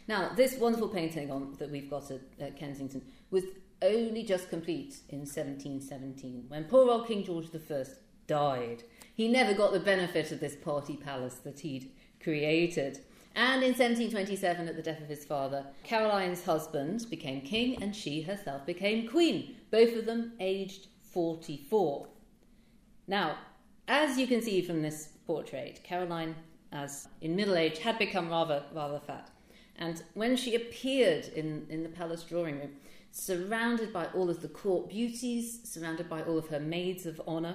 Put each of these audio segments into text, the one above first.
Now, this wonderful painting that we've got at Kensington was only just complete in 1717, when poor old King George I died. He never got the benefit of this party palace that he'd created. And in 1727, at the death of his father, Caroline's husband became king and she herself became queen, both of them aged 44. Now, as you can see from this portrait, Caroline, as in middle age, had become rather fat. And when she appeared in the palace drawing room, surrounded by all of the court beauties, surrounded by all of her maids of honour,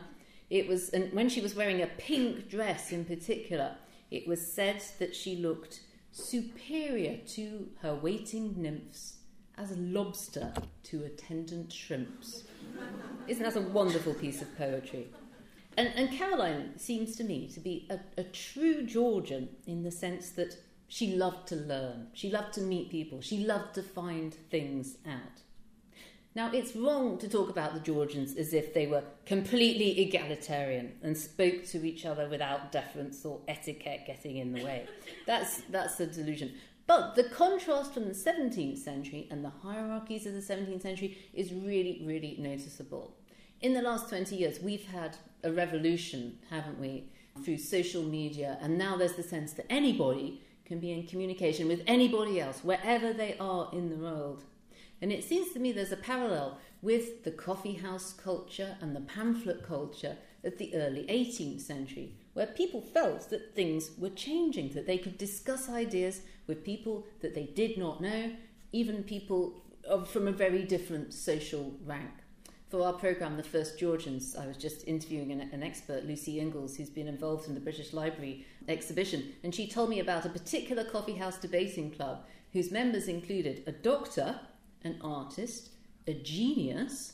and when she was wearing a pink dress in particular, it was said that she looked superior to her waiting nymphs as a lobster to attendant shrimps. Isn't that a wonderful piece of poetry? And Caroline seems to me to be a true Georgian in the sense that she loved to learn, she loved to meet people, she loved to find things out. Now, it's wrong to talk about the Georgians as if they were completely egalitarian and spoke to each other without deference or etiquette getting in the way. That's a delusion. But the contrast from the 17th century and the hierarchies of the 17th century is really, really noticeable. In the last 20 years, we've had a revolution, haven't we, through social media, and now there's the sense that anybody can be in communication with anybody else, wherever they are in the world. And it seems to me there's a parallel with the coffee house culture and the pamphlet culture of the early 18th century, where people felt that things were changing, that they could discuss ideas with people that they did not know, even people from a very different social rank. For our programme, The First Georgians, I was just interviewing an expert, Lucy Ingalls, who's been involved in the British Library exhibition, and she told me about a particular coffee house debating club whose members included a doctor, an artist, a genius,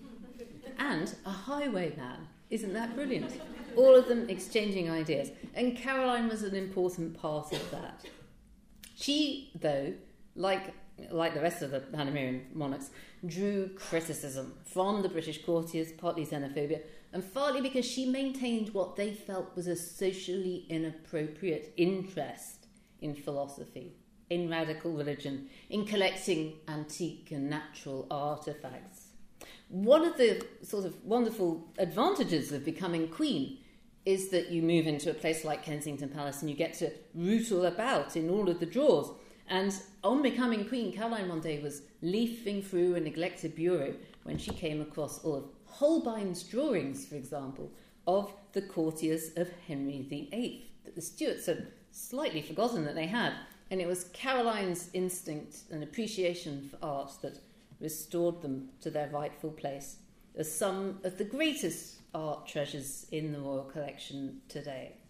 and a highwayman. Isn't that brilliant? All of them exchanging ideas. And Caroline was an important part of that. She, though, like the rest of the Hanoverian monarchs, drew criticism from the British courtiers, partly xenophobia, and partly because she maintained what they felt was a socially inappropriate interest in philosophy, in radical religion, in collecting antique and natural artefacts. One of the sort of wonderful advantages of becoming queen is that you move into a place like Kensington Palace and you get to root all about in all of the drawers. And on becoming queen, Caroline one day was leafing through a neglected bureau when she came across all of Holbein's drawings, for example, of the courtiers of Henry VIII, that the Stuarts had slightly forgotten that they had. And it was Caroline's instinct and appreciation for art that restored them to their rightful place as some of the greatest art treasures in the royal collection today.